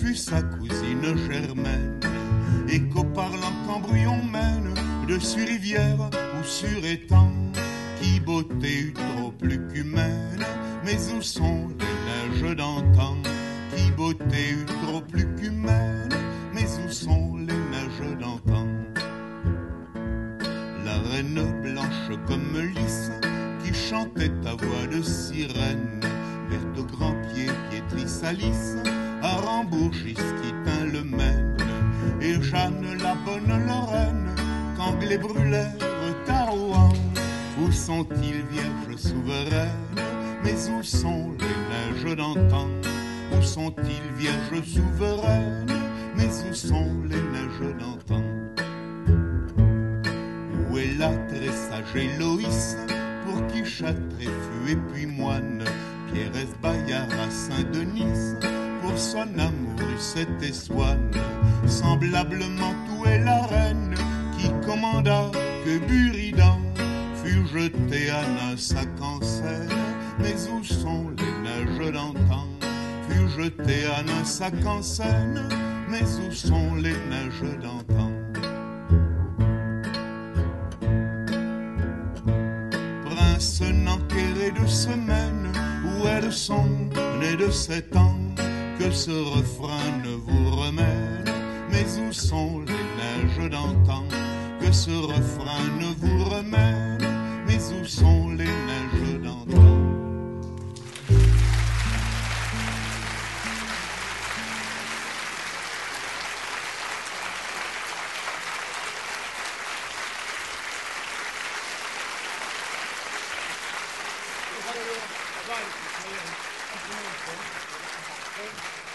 fut sa cousine Germaine. Écho parlant qu'embryon mène, dessus rivière ou sur étang, qui beauté eut trop plus qu'humaine, mais où sont les neiges d'antan? Qui beauté eut trop plus qu'humaine, mais où sont les neiges d'antan? La reine blanche comme lys, qui chantait à voix de sirène, verte aux grands pieds, piétrit sa lys, à Rambourgis qui tint le Maine. Et Jeanne la bonne Lorraine, qu'Anglais brûlèrent à Rouen. Où sont-ils, vierges souveraines? Mais où sont les neiges d'antan? Où sont-ils, vierges souveraines? Mais où sont les neiges d'antan? Où est la très sage Héloïse, pour qui Châtelet fut et puis moine, Pierrès Bayard à Saint-Denis, pour son amour eut cette Swann. Semblablement où est la reine, qui commanda que Buridan fut jeté à Nassau en Seine. Mais où sont les neiges d'antan? Fut jeté à Nassau en Seine. Mais où sont les neiges d'antan? Prince enquéré de semaines, où elles sont nées de 7 ans, que ce refrain ne vous remène. Mais où sont les neiges d'antan? Que ce refrain ne vous remène. Mais où sont les neiges d'antan?